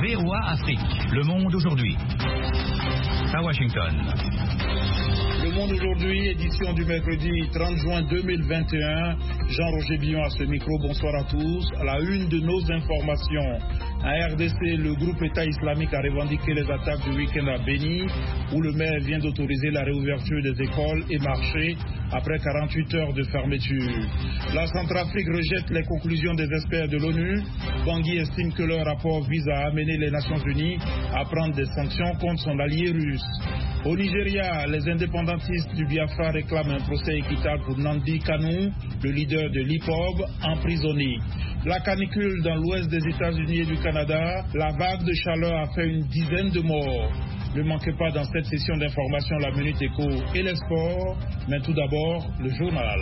VOA Afrique, le monde aujourd'hui. À Washington. Le monde aujourd'hui, édition du mercredi 30 juin 2021. Jean-Roger Billon à ce micro, bonsoir à tous. À la une de nos informations. À RDC, le groupe État islamique a revendiqué les attaques du week-end à Béni, où le maire vient d'autoriser la réouverture des écoles et marchés après 48 heures de fermeture. La Centrafrique rejette les conclusions des experts de l'ONU. Bangui estime que leur rapport vise à amener les Nations Unies à prendre des sanctions contre son allié russe. Au Nigeria, les indépendantistes du Biafra réclament un procès équitable pour Nnamdi Kanu, le leader de l'hip-hop, emprisonné. La canicule dans l'ouest des États-Unis et du Canada, la vague de chaleur a fait une dizaine de morts. Ne manquez pas dans cette session d'information la Minute Éco et les sports, mais tout d'abord le journal.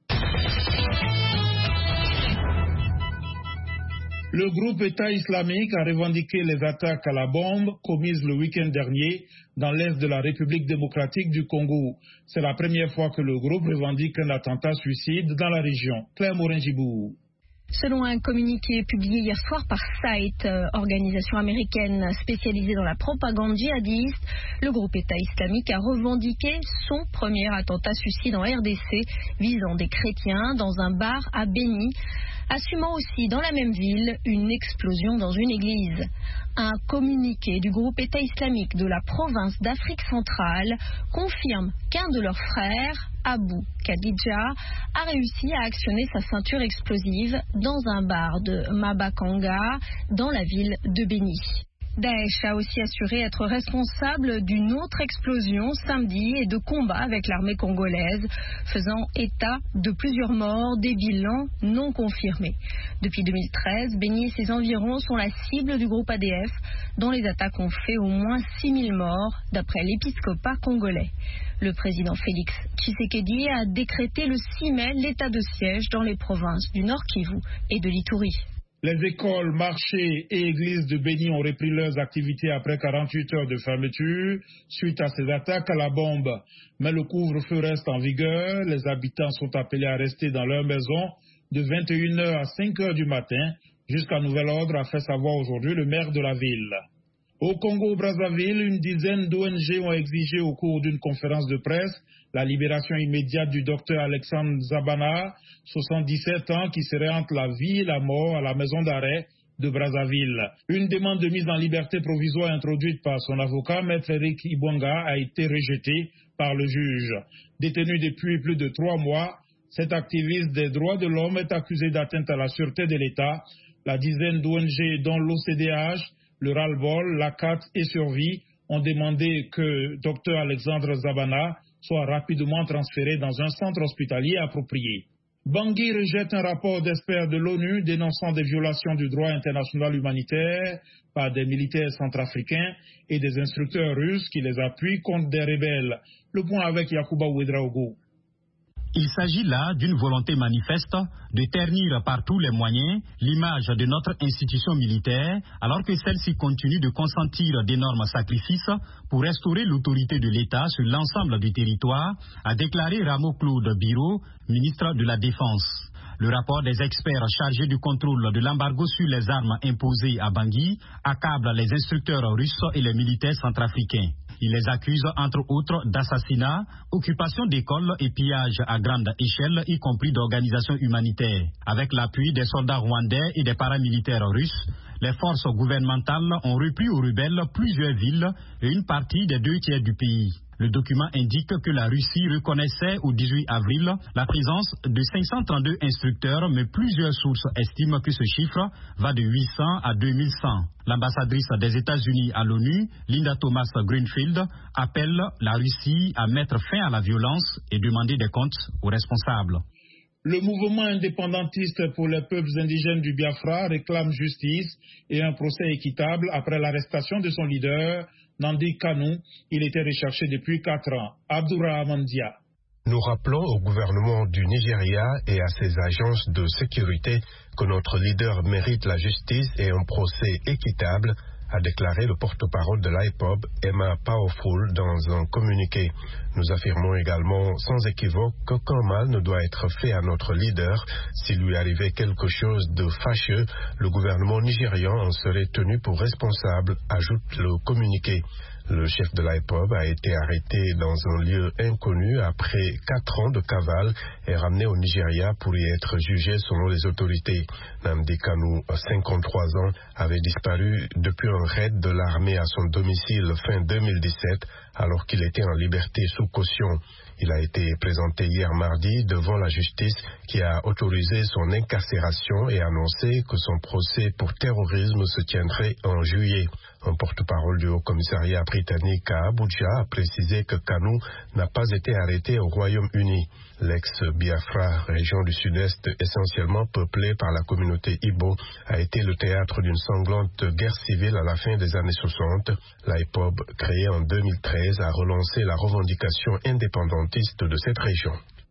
Le groupe État islamique a revendiqué les attaques à la bombe commises le week-end dernier dans l'est de la République démocratique du Congo. C'est la première fois que le groupe revendique un attentat suicide dans la région. Claire Morin-Gibou. Selon un communiqué publié hier soir par SITE, organisation américaine spécialisée dans la propagande djihadiste, le groupe État islamique a revendiqué son premier attentat suicide en RDC visant des chrétiens dans un bar à Béni, assumant aussi dans la même ville une explosion dans une église. Un communiqué du groupe État islamique de la province d'Afrique centrale confirme qu'un de leurs frères, Abou Khadija, a réussi à actionner sa ceinture explosive dans un bar de Mabakanga, dans la ville de Béni. Daesh a aussi assuré être responsable d'une autre explosion samedi et de combats avec l'armée congolaise, faisant état de plusieurs morts, des bilans non confirmés. Depuis 2013, Béni et ses environs sont la cible du groupe ADF, dont les attaques ont fait au moins 6000 morts, d'après l'épiscopat congolais. Le président Félix Tshisekedi a décrété le 6 mai l'état de siège dans les provinces du Nord Kivu et de l'Ituri. Les écoles, marchés et églises de Béni ont repris leurs activités après 48 heures de fermeture suite à ces attaques à la bombe. Mais le couvre-feu reste en vigueur. Les habitants sont appelés à rester dans leur maison de 21h à 5h du matin jusqu'à nouvel ordre, a fait savoir aujourd'hui le maire de la ville. Au Congo-Brazzaville, une dizaine d'ONG ont exigé au cours d'une conférence de presse la libération immédiate du docteur Alexandre Zabana, 77 ans, qui serait entre la vie et la mort à la maison d'arrêt de Brazzaville. Une demande de mise en liberté provisoire introduite par son avocat, Maître Eric Ibwanga, a été rejetée par le juge. Détenu depuis plus de 3 mois, cet activiste des droits de l'homme est accusé d'atteinte à la sûreté de l'État. La dizaine d'ONG, dont l'OCDH, le Ras-le-Bol, la CAT et Survie, ont demandé que Dr Alexandre Zabana soit rapidement transféré dans un centre hospitalier approprié. Bangui rejette un rapport d'experts de l'ONU dénonçant des violations du droit international humanitaire par des militaires centrafricains et des instructeurs russes qui les appuient contre des rebelles. Le point avec Yacouba Ouedraogo. Il s'agit là d'une volonté manifeste de ternir par tous les moyens l'image de notre institution militaire, alors que celle-ci continue de consentir d'énormes sacrifices pour restaurer l'autorité de l'État sur l'ensemble du territoire, a déclaré Rameau Claude Biro, ministre de la Défense. Le rapport des experts chargés du contrôle de l'embargo sur les armes imposées à Bangui accable les instructeurs russes et les militaires centrafricains. Il les accuse entre autres d'assassinat, occupation d'écoles et pillage à grande échelle, y compris d'organisations humanitaires. Avec l'appui des soldats rwandais et des paramilitaires russes, les forces gouvernementales ont repris aux rebelles plusieurs villes et une partie des 2 tiers du pays. Le document indique que la Russie reconnaissait au 18 avril la présence de 532 instructeurs, mais plusieurs sources estiment que ce chiffre va de 800 à 2100. L'ambassadrice des États-Unis à l'ONU, Linda Thomas Greenfield, appelle la Russie à mettre fin à la violence et demander des comptes aux responsables. Le mouvement indépendantiste pour les peuples indigènes du Biafra réclame justice et un procès équitable après l'arrestation de son leader, Nnamdi Kanu. Il était recherché depuis 4 ans. Abdourahmane Dia. Nous rappelons au gouvernement du Nigeria et à ses agences de sécurité que notre leader mérite la justice et un procès équitable, a déclaré le porte-parole de l'IPOB, Emma Powerful, dans un communiqué. Nous affirmons également sans équivoque qu'aucun mal ne doit être fait à notre leader. S'il lui arrivait quelque chose de fâcheux, le gouvernement nigérian en serait tenu pour responsable, ajoute le communiqué. Le chef de l'IPOB a été arrêté dans un lieu inconnu après 4 ans de cavale et ramené au Nigeria pour y être jugé selon les autorités. Nnamdi Kanu, 53 ans, avait disparu depuis un raid de l'armée à son domicile fin 2017 alors qu'il était en liberté sous caution. Il a été présenté hier mardi devant la justice qui a autorisé son incarcération et annoncé que son procès pour terrorisme se tiendrait en juillet. Un porte-parole du Haut-Commissariat britannique à Abuja a précisé que Kanu n'a pas été arrêté au Royaume-Uni. L'ex-Biafra, région du sud-est essentiellement peuplée par la communauté Igbo, a été le théâtre d'une sanglante guerre civile à la fin des années 60. L'IPOB, créée en 2013, a relancé la revendication indépendantiste de cette région.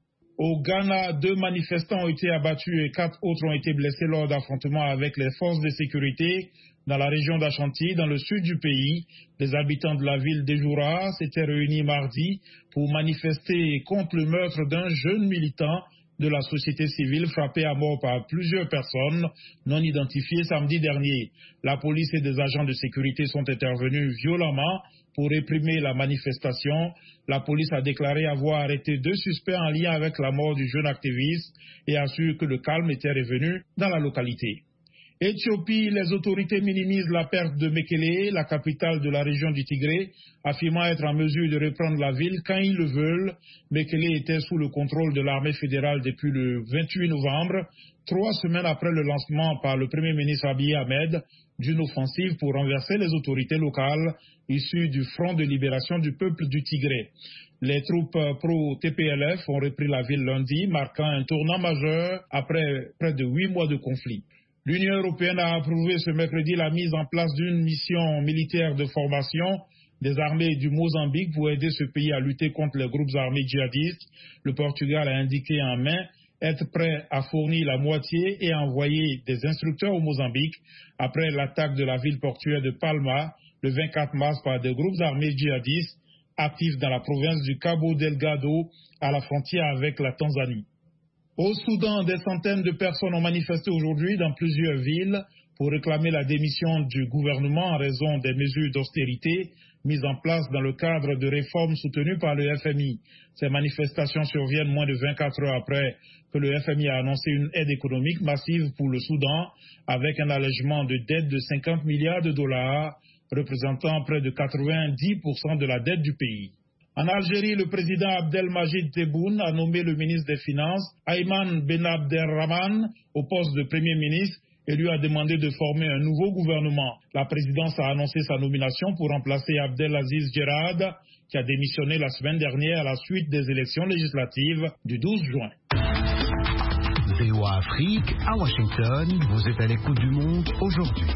Au Ghana, 2 manifestants ont été abattus et 4 autres ont été blessés lors d'affrontements avec les forces de sécurité dans la région d'Ashanti, dans le sud du pays. Les habitants de la ville d'Ejoura s'étaient réunis mardi pour manifester contre le meurtre d'un jeune militant de la société civile frappé à mort par plusieurs personnes non identifiées samedi dernier. La police et des agents de sécurité sont intervenus violemment pour réprimer la manifestation. La police a déclaré avoir arrêté 2 suspects en lien avec la mort du jeune activiste et assure que le calme était revenu dans la localité. Éthiopie, les autorités minimisent la perte de Mekele, la capitale de la région du Tigré, affirmant être en mesure de reprendre la ville quand ils le veulent. Mekele était sous le contrôle de l'armée fédérale depuis le 28 novembre, 3 semaines après le lancement par le Premier ministre Abiy Ahmed d'une offensive pour renverser les autorités locales issues du Front de libération du peuple du Tigré. Les troupes pro-TPLF ont repris la ville lundi, marquant un tournant majeur après près de 8 mois de conflit. L'Union européenne a approuvé ce mercredi la mise en place d'une mission militaire de formation des armées du Mozambique pour aider ce pays à lutter contre les groupes armés djihadistes. Le Portugal a indiqué en mai être prêt à fournir la moitié et à envoyer des instructeurs au Mozambique après l'attaque de la ville portuaire de Palma le 24 mars par des groupes armés djihadistes actifs dans la province du Cabo Delgado à la frontière avec la Tanzanie. Au Soudan, des centaines de personnes ont manifesté aujourd'hui dans plusieurs villes pour réclamer la démission du gouvernement en raison des mesures d'austérité mises en place dans le cadre de réformes soutenues par le FMI. Ces manifestations surviennent moins de 24 heures après que le FMI a annoncé une aide économique massive pour le Soudan avec un allègement de dette de 50 milliards de dollars, représentant près de 90% de la dette du pays. En Algérie, le président Abdelmajid Tebboune a nommé le ministre des Finances, Ayman Ben Abderrahman, au poste de Premier ministre et lui a demandé de former un nouveau gouvernement. La présidence a annoncé sa nomination pour remplacer Abdelaziz Djerad, qui a démissionné la semaine dernière à la suite des élections législatives du 12 juin. VOA Afrique, à Washington, vous êtes à l'écoute du monde aujourd'hui.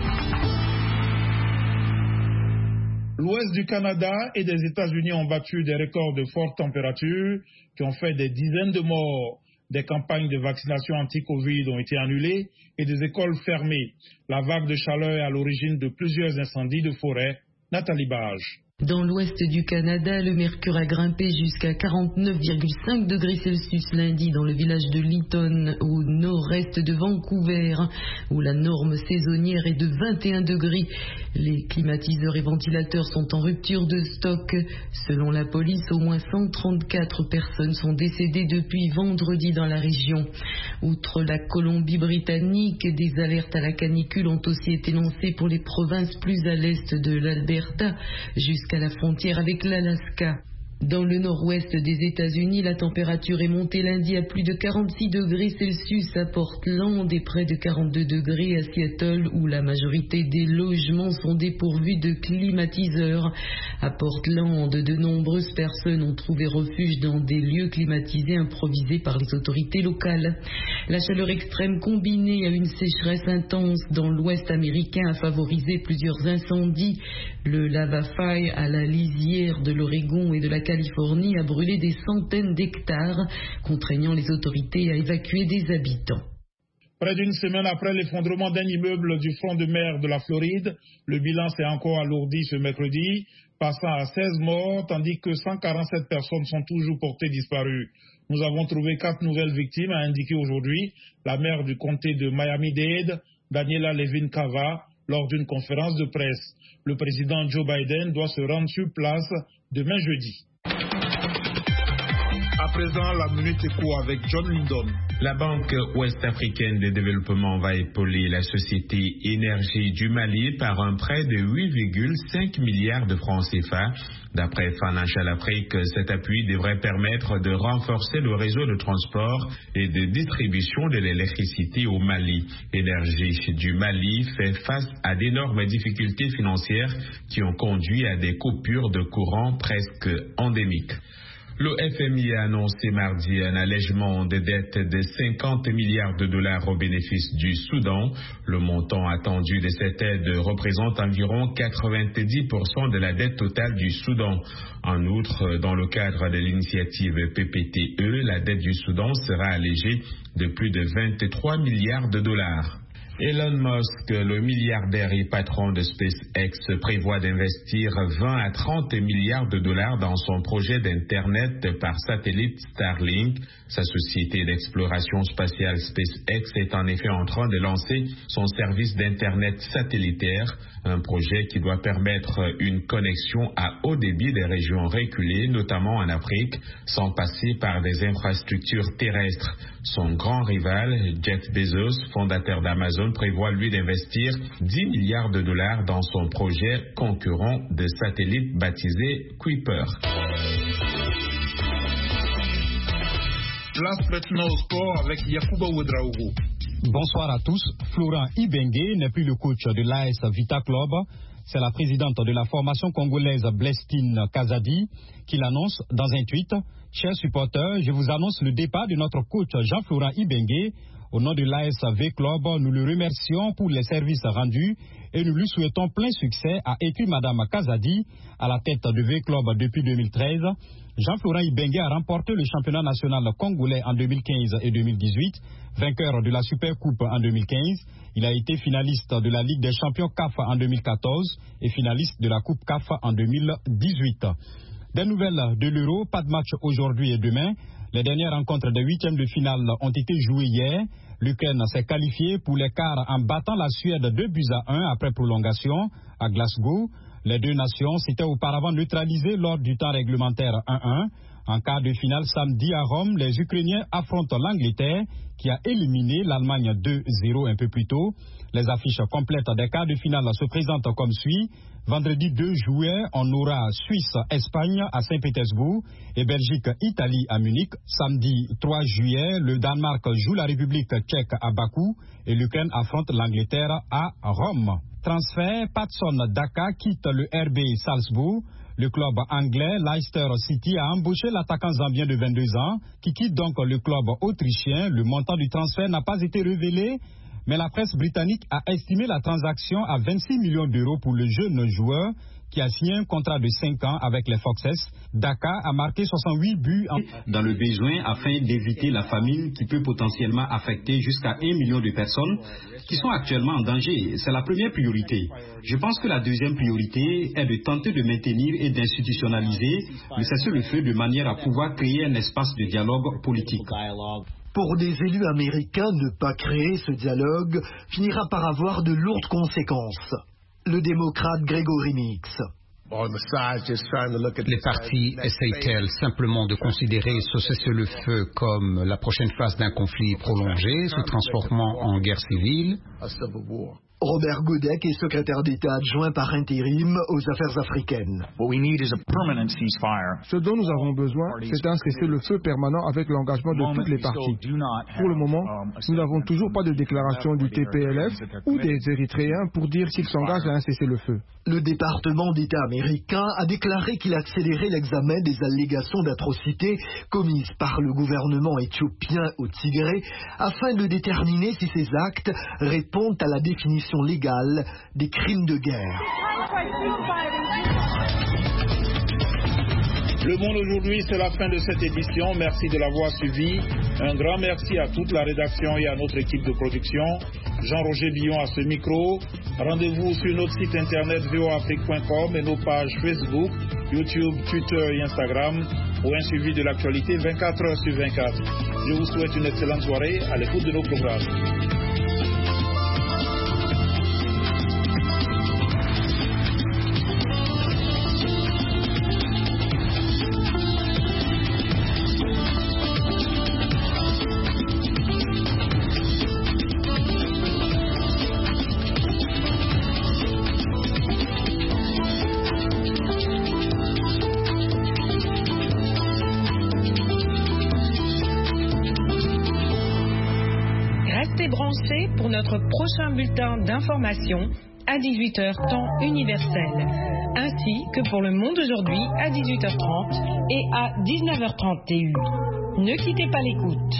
L'ouest du Canada et des États-Unis ont battu des records de fortes températures qui ont fait des dizaines de morts. Des campagnes de vaccination anti-Covid ont été annulées et des écoles fermées. La vague de chaleur est à l'origine de plusieurs incendies de forêt. Nathalie Bage. Dans l'ouest du Canada, le mercure a grimpé jusqu'à 49,5 degrés Celsius lundi dans le village de Lytton, au nord-est de Vancouver, où la norme saisonnière est de 21 degrés. Les climatiseurs et ventilateurs sont en rupture de stock. Selon la police, au moins 134 personnes sont décédées depuis vendredi dans la région. Outre la Colombie-Britannique, des alertes à la canicule ont aussi été lancées pour les provinces plus à l'est de l'Alberta, jusqu'à la frontière avec l'Alaska. Dans le nord-ouest des États-Unis, la température est montée lundi à plus de 46 degrés Celsius à Portland et près de 42 degrés à Seattle, où la majorité des logements sont dépourvus de climatiseurs. À Portland, de nombreuses personnes ont trouvé refuge dans des lieux climatisés improvisés par les autorités locales. La chaleur extrême combinée à une sécheresse intense dans l'ouest américain a favorisé plusieurs incendies. Le Lava Fire à la lisière de l'Oregon et de la Californie a brûlé des centaines d'hectares, contraignant les autorités à évacuer des habitants. Près d'une semaine après l'effondrement d'un immeuble du front de mer de la Floride, le bilan s'est encore alourdi ce mercredi, passant à 16 morts, tandis que 147 personnes sont toujours portées disparues. Nous avons trouvé 4 nouvelles victimes, a indiqué aujourd'hui la maire du comté de Miami-Dade, Daniela Levin Cava, lors d'une conférence de presse. Le président Joe Biden doit se rendre sur place demain jeudi. À présent, la Minute Éco avec John Lindon. La Banque ouest-africaine de développement va épauler la société Énergie du Mali par un prêt de 8,5 milliards de francs CFA. D'après Financial Afrique, cet appui devrait permettre de renforcer le réseau de transport et de distribution de l'électricité au Mali. Énergie du Mali fait face à d'énormes difficultés financières qui ont conduit à des coupures de courant presque endémiques. Le FMI a annoncé mardi un allègement de dettes de 50 milliards de dollars au bénéfice du Soudan. Le montant attendu de cette aide représente environ 90% de la dette totale du Soudan. En outre, dans le cadre de l'initiative PPTE, la dette du Soudan sera allégée de plus de 23 milliards de dollars. Elon Musk, le milliardaire et patron de SpaceX, prévoit d'investir 20 à 30 milliards de dollars dans son projet d'Internet par satellite Starlink. Sa société d'exploration spatiale SpaceX est en effet en train de lancer son service d'Internet satellitaire, un projet qui doit permettre une connexion à haut débit des régions reculées, notamment en Afrique, sans passer par des infrastructures terrestres. Son grand rival, Jeff Bezos, fondateur d'Amazon, prévoit lui d'investir 10 milliards de dollars dans son projet concurrent de satellite baptisé Kuiper. Place maintenant au sport avec Yacouba Ouedraogo. Bonsoir à tous. Florent Ibenge n'est plus le coach de l'AS Vita Club. C'est la présidente de la formation congolaise Blestine Kazadi qui l'annonce dans un tweet. Chers supporters, je vous annonce le départ de notre coach Jean-Florent Ibenge. Au nom de l'AS V Club, nous le remercions pour les services rendus et nous lui souhaitons plein succès, a écrit Madame Kazadi, à la tête de V Club depuis 2013. Jean-Florent Ibenge a remporté le championnat national congolais en 2015 et 2018, vainqueur de la Super Coupe en 2015. Il a été finaliste de la Ligue des champions CAF en 2014 et finaliste de la Coupe CAF en 2018. Des nouvelles de l'Euro, pas de match aujourd'hui et demain. Les dernières rencontres des huitièmes de finale ont été jouées hier. L'Ukraine s'est qualifiée pour les quarts en battant la Suède 2-1 après prolongation à Glasgow. Les deux nations s'étaient auparavant neutralisées lors du temps réglementaire 1-1. En quart de finale samedi à Rome, les Ukrainiens affrontent l'Angleterre qui a éliminé l'Allemagne 2-0 un peu plus tôt. Les affiches complètes des quarts de finale se présentent comme suit. Vendredi 2 juillet, on aura Suisse-Espagne à Saint-Pétersbourg et Belgique-Italie à Munich. Samedi 3 juillet, le Danemark joue la République tchèque à Bakou et l'Ukraine affronte l'Angleterre à Rome. Transfert, Patson Daka quitte le RB Salzbourg. Le club anglais Leicester City a embauché l'attaquant zambien de 22 ans qui quitte donc le club autrichien. Le montant du transfert n'a pas été révélé, mais la presse britannique a estimé la transaction à 26 millions d'euros pour le jeune joueur qui a signé un contrat de 5 ans avec les Foxes. Daka a marqué 68 buts dans le besoin afin d'éviter la famine qui peut potentiellement affecter jusqu'à 1 million de personnes qui sont actuellement en danger. C'est la première priorité. Je pense que la deuxième priorité est de tenter de maintenir et d'institutionnaliser le cessez-le-feu de manière à pouvoir créer un espace de dialogue politique. Pour des élus américains, ne pas créer ce dialogue finira par avoir de lourdes conséquences. Le démocrate Gregory Nix. Les partis essayent-elles simplement de considérer ce cessez-le-feu comme la prochaine phase d'un conflit prolongé se transformant en guerre civile? Robert Godek est secrétaire d'État adjoint par intérim aux affaires africaines. Ce dont nous avons besoin, c'est un cessez-le-feu permanent avec l'engagement de toutes les parties. Pour le moment, nous n'avons toujours pas de déclaration du TPLF ou des Érythréens pour dire s'ils s'engagent à un cessez-le-feu. Le département d'État américain a déclaré qu'il accélérait l'examen des allégations d'atrocités commises par le gouvernement éthiopien au Tigré afin de déterminer si ces actes répondent à la définition légale des crimes de guerre. Le Monde aujourd'hui, c'est la fin de cette édition. Merci de l'avoir suivi. Un grand merci à toute la rédaction et à notre équipe de production. Jean-Roger Billon à ce micro. Rendez-vous sur notre site internet voafrique.com et nos pages Facebook, YouTube, Twitter et Instagram pour un suivi de l'actualité 24 heures sur 24. Je vous souhaite une excellente soirée à l'écoute de nos programmes. Pour notre prochain bulletin d'information à 18h temps universel, ainsi que pour le Monde aujourd'hui à 18h30 et à 19h30 TU. Ne quittez pas l'écoute.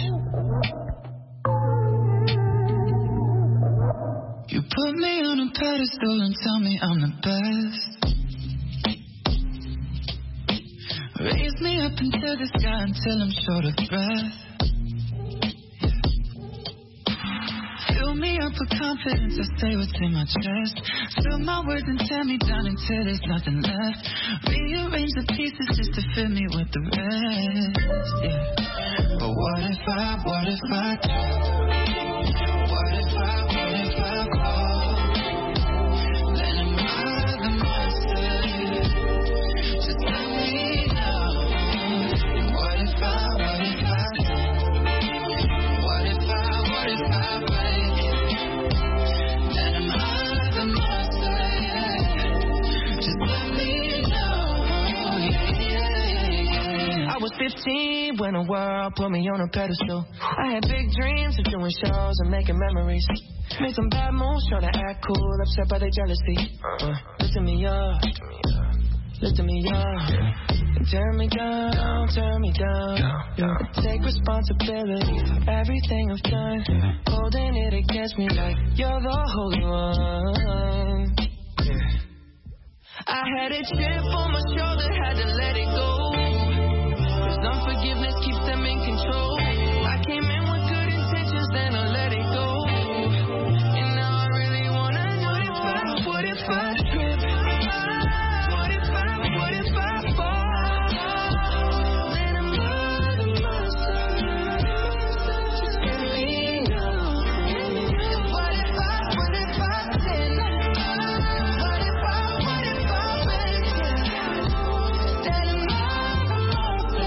You put me on a pedestal and tell me I'm the best. Raise me up into the sky until I'm short of breath. Fill me up with confidence, I say what's in my chest. Fill my words and tear me down until there's nothing left. Rearrange the pieces just to fill me with the rest, yeah. But what if I do? What if I fall? Then am I the monster? Just tell me now. What if I I was 15 when the world put me on a pedestal. I had big dreams of doing shows and making memories. Made some bad moves trying to act cool, upset by their jealousy. Lifting me up, lifting me up. Turn me down, turn me down. Take responsibility for everything I've done. Holding it against me like you're the holy one. I had a chip on my shoulder, had to let it go. Unforgiveness keeps them in control. I came in with good intentions, then I let it go. And now I really wanna know what if I trip? What if I fall? Then I'm not the monster. Just let me know. What if I sin? What if I break? Then I'm not the monster.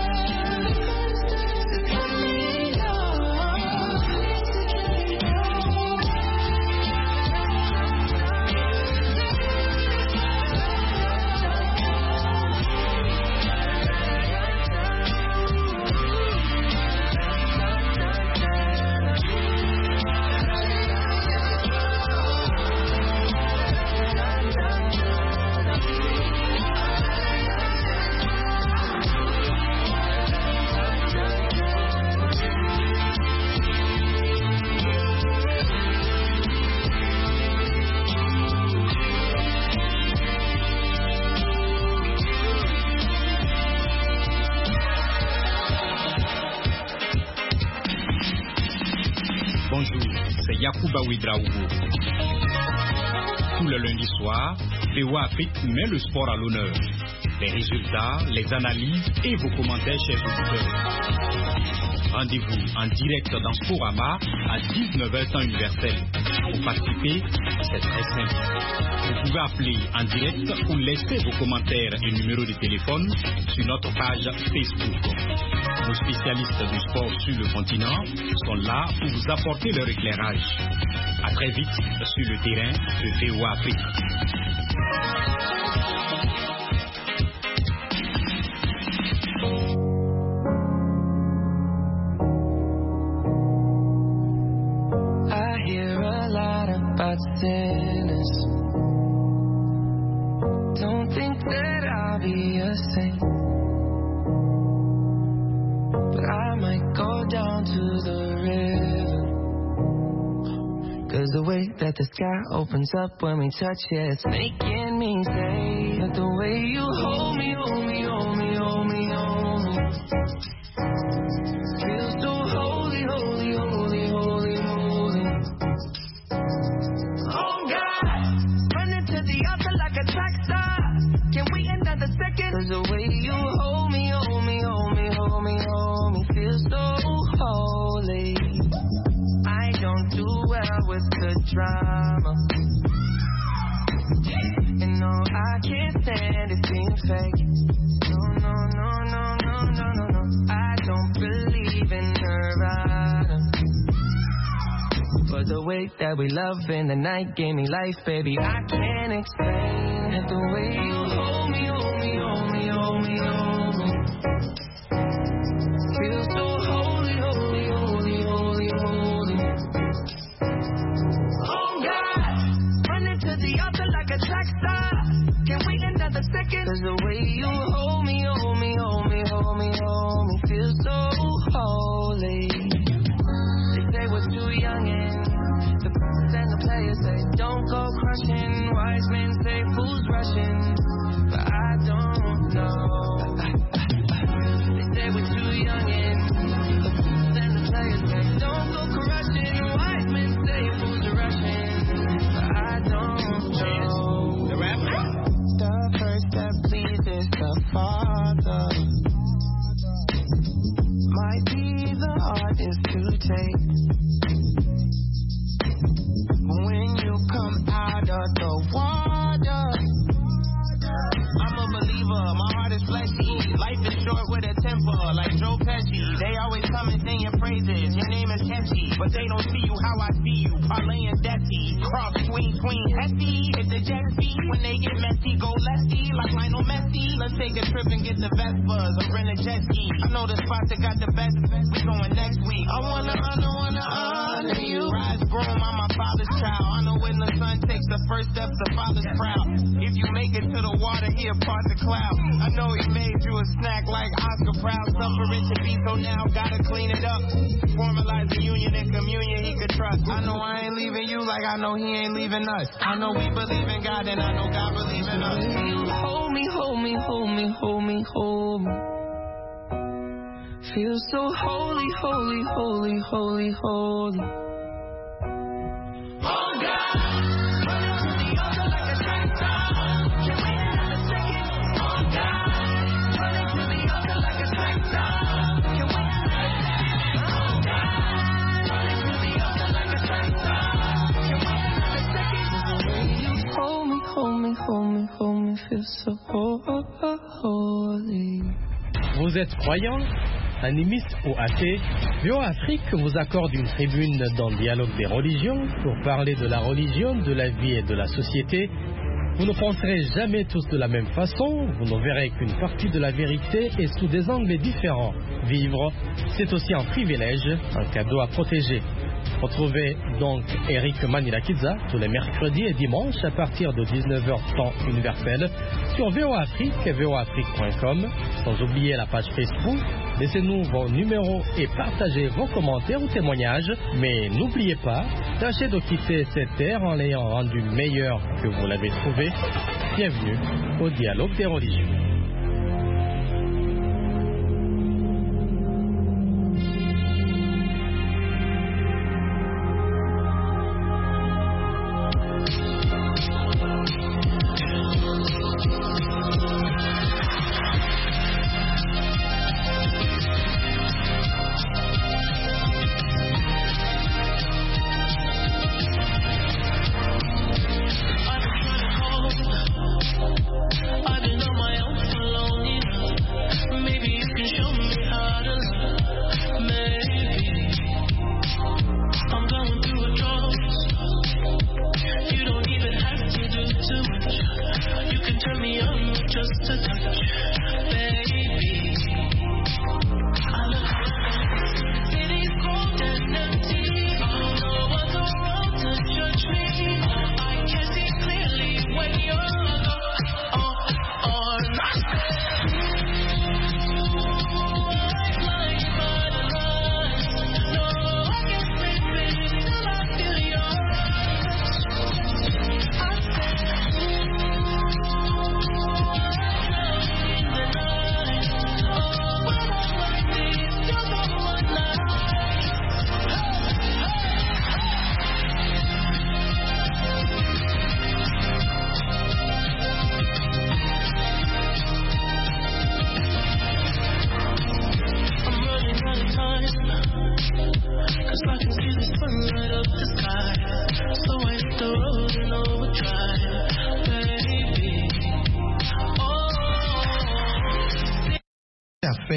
Yacouba Ouedraogo. Tout le lundi soir, VOA Afrique met le sport à l'honneur. Les résultats, les analyses et vos commentaires, chers auditeurs. Rendez-vous en direct dans Sporama à 19h temps universel. Pour participer, c'est très simple. Vous pouvez appeler en direct ou laisser vos commentaires et numéros de téléphone sur notre page Facebook. Nos spécialistes du sport sur le continent sont là pour vous apporter leur éclairage. À très vite sur le terrain de VOA Afrique. Sinners. Don't think that I'll be a saint, but I might go down to the river. 'Cause the way that the sky opens up when we touch it, it's making me say that the way you hold me, hold me, hold me, hold me Feel so holy, holy, holy, holy, holy. Oh God, running to the altar like a track star. Can we another second? 'Cause the way you hold me, hold me, hold me, hold me, hold me, feel so holy. I don't do well with the drama. And no, I can't stand it being fake. No, no, no, no, no, no, no, no. I don't believe in Nirvana. But the way that we love in the night gave me life, baby. I can't explain it. The way you hold me, hold me, hold me, hold me, hold me. Feel so holy, holy, holy, holy, holy. Oh God, running to the altar like a track star. Can we another second? 'Cause the way you hold me, hold me, hold me, hold me, hold me, feel so holy. They say we're too young and the and the players say don't go crushing. Wise men say fools rushing, but I don't know. They say we're too young and the players say don't go crushing. Wise men say fools rushing, but I don't know. The rapper. The first that pleases the Father might be the hardest to take. When you come out of the water, I'm a believer, my heart is fleshy. Life is short with a temper, like Joe Pesci. They always come and sing your praises, your name is catchy, but they don't see you how I see you, parlaying Desi. Cross swing, hefty, hit the jet ski. When they get messy, go lefty, like Lionel Messi. Let's take a trip and get the Vespas, or rent a jet ski. I know the spot that got the best, we going next week. I wanna honor you. Rise groom, I'm my father's child. I know when the son takes the first steps, the father's proud. If you make it to the water, he'll part the cloud. I know he made you a snack like Oscar Proud. Suffering to be so now, gotta clean it up. Formalize the union and communion he could trust. I know I ain't leaving you like I know he ain't leaving us. I know we believe in God and I know God believes in us. You hold me, hold me, hold me, hold me, hold me. Feel so holy, holy, holy, holy, holy. Oh God, running to the altar like a track star. Can we another second? Oh God, running to the altar like a track star. Can we another second? Oh God, running to the altar like a track star. Can we another second? The way you hold me, hold me, hold me, hold me, feel so holy. Vous êtes croyant, animiste ou athée, VOA Afrique vous accorde une tribune dans le dialogue des religions pour parler de la religion, de la vie et de la société. Vous ne penserez jamais tous de la même façon, vous ne verrez qu'une partie de la vérité et sous des angles différents. Vivre, c'est aussi un privilège, un cadeau à protéger. Retrouvez donc Eric Manilakidza tous les mercredis et dimanches à partir de 19h temps universel sur VOA Afrique et voaafrique.com. Sans oublier la page Facebook. Laissez-nous vos numéros et partagez vos commentaires ou témoignages. Mais n'oubliez pas, tâchez de quitter cette terre en l'ayant rendue meilleure que vous l'avez trouvée. Bienvenue au dialogue des religions. I've been on my own.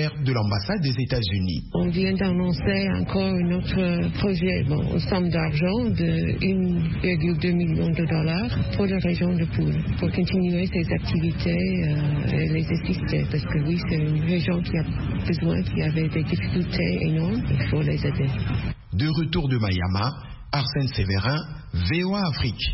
militaire de l'ambassade des États-Unis. On vient d'annoncer encore notre projet, une somme d'argent de 1,2 million de dollars pour la région de Poul, pour continuer ces activités et les assister, parce que oui, c'est une région qui a besoin, qui avait des difficultés énormes, il faut les aider. De retour de Mayama, Arsène Sévérin, VOA Afrique.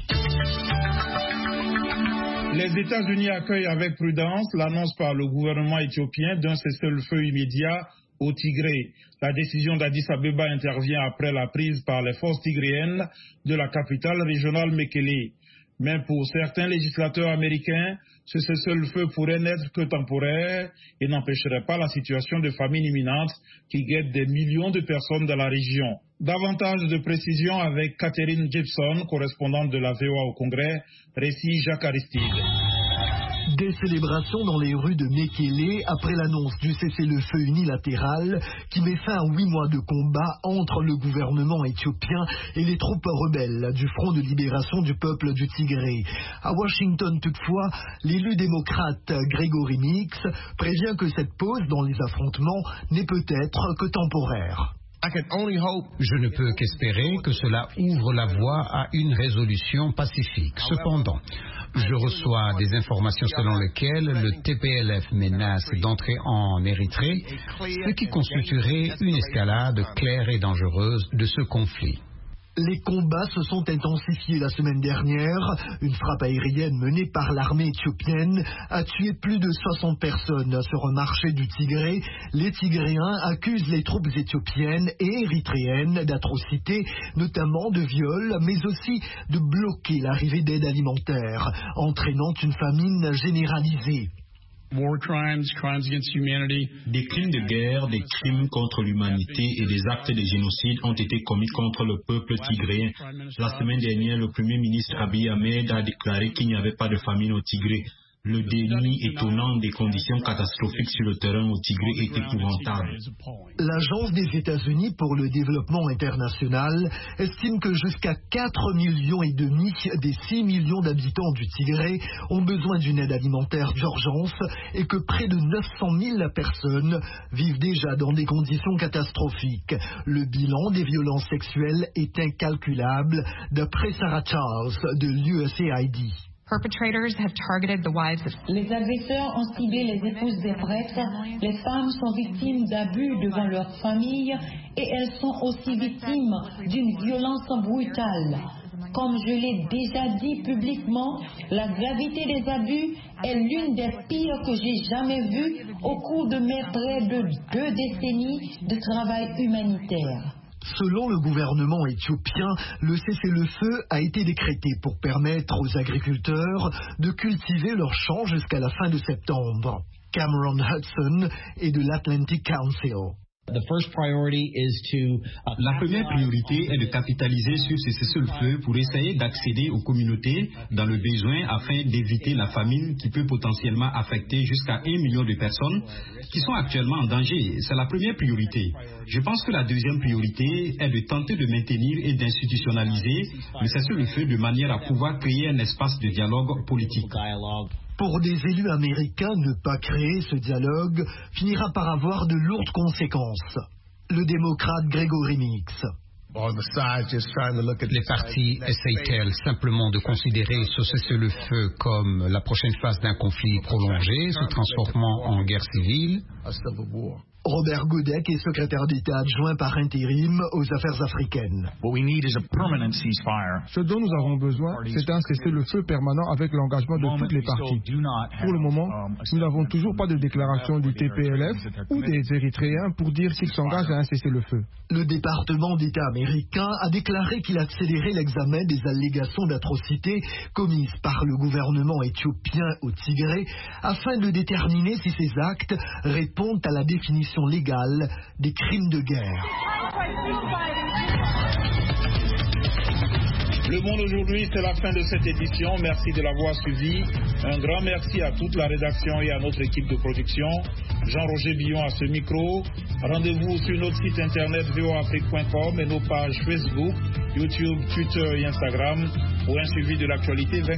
Les États-Unis accueillent avec prudence l'annonce par le gouvernement éthiopien d'un cessez-le-feu immédiat au Tigré. La décision d'Addis Abeba intervient après la prise par les forces tigréennes de la capitale régionale Mekele. Mais pour certains législateurs américains, ce cessez-le-feu pourrait n'être que temporaire et n'empêcherait pas la situation de famine imminente qui guette des millions de personnes dans la région. Davantage de précisions avec Catherine Gibson, correspondante de la VOA au Congrès, récit Jacques Aristide. Des célébrations dans les rues de Mekele après l'annonce du cessez-le-feu unilatéral qui met fin à 8 mois de combat entre le gouvernement éthiopien et les troupes rebelles du Front de libération du peuple du Tigré. À Washington, toutefois, l'élu démocrate Gregory Meeks prévient que cette pause dans les affrontements n'est peut-être que temporaire. Je ne peux qu'espérer que cela ouvre la voie à une résolution pacifique. Cependant, je reçois des informations selon lesquelles le TPLF menace d'entrer en Érythrée, ce qui constituerait une escalade claire et dangereuse de ce conflit. Les combats se sont intensifiés la semaine dernière. Une frappe aérienne menée par l'armée éthiopienne a tué plus de 60 personnes sur un marché du Tigré. Les Tigréens accusent les troupes éthiopiennes et érythréennes d'atrocités, notamment de viols, mais aussi de bloquer l'arrivée d'aide alimentaire, entraînant une famine généralisée. Des crimes de guerre, des crimes contre l'humanité et des actes de génocide ont été commis contre le peuple tigréen. La semaine dernière, le Premier ministre Abiy Ahmed a déclaré qu'il n'y avait pas de famine au Tigré. Le déni étonnant des conditions catastrophiques sur le terrain au Tigré est épouvantable. L'Agence des États-Unis pour le développement international estime que jusqu'à 4,5 millions des 6 millions d'habitants du Tigré ont besoin d'une aide alimentaire d'urgence et que près de 900 000 personnes vivent déjà dans des conditions catastrophiques. Le bilan des violences sexuelles est incalculable, d'après Sarah Charles de l'USAID. Les agresseurs ont ciblé les épouses des prêtres. Les femmes sont victimes d'abus devant leur famille et elles sont aussi victimes d'une violence brutale. Comme je l'ai déjà dit publiquement, la gravité des abus est l'une des pires que j'ai jamais vues au cours de mes près de 2 décennies de travail humanitaire. Selon le gouvernement éthiopien, le cessez-le-feu a été décrété pour permettre aux agriculteurs de cultiver leurs champs jusqu'à la fin de septembre. Cameron Hudson est de l'Atlantic Council. La première priorité est de capitaliser sur ce cessez-le-feu pour essayer d'accéder aux communautés dans le besoin afin d'éviter la famine qui peut potentiellement affecter jusqu'à 1 million de personnes qui sont actuellement en danger. C'est la première priorité. Je pense que la deuxième priorité est de tenter de maintenir et d'institutionnaliser le cessez-le-feu de manière à pouvoir créer un espace de dialogue politique. Pour des élus américains, ne pas créer ce dialogue finira par avoir de lourdes conséquences. Le démocrate Gregory Meeks. Les partis essayent-elles simplement de considérer ce cessez-le-feu comme la prochaine phase d'un conflit prolongé se transformant en guerre civile? Robert Godek est secrétaire d'État adjoint par intérim aux affaires africaines. Ce dont nous avons besoin, c'est un cessez-le-feu permanent avec l'engagement de toutes les parties. Pour le moment, nous n'avons toujours pas de déclaration du TPLF ou des Érythréens pour dire s'ils s'engagent à un cessez-le-feu. Le département d'État américain a déclaré qu'il accélérait l'examen des allégations d'atrocités commises par le gouvernement éthiopien au Tigré afin de déterminer si ces actes répondent à la définition légale des crimes de guerre. Le Monde aujourd'hui, c'est la fin de cette édition. Merci de l'avoir suivi. Un grand merci à toute la rédaction et à notre équipe de production. Jean-Roger Billon à ce micro. Rendez-vous sur notre site internet voafrique.com et nos pages Facebook, YouTube, Twitter et Instagram pour un suivi de l'actualité.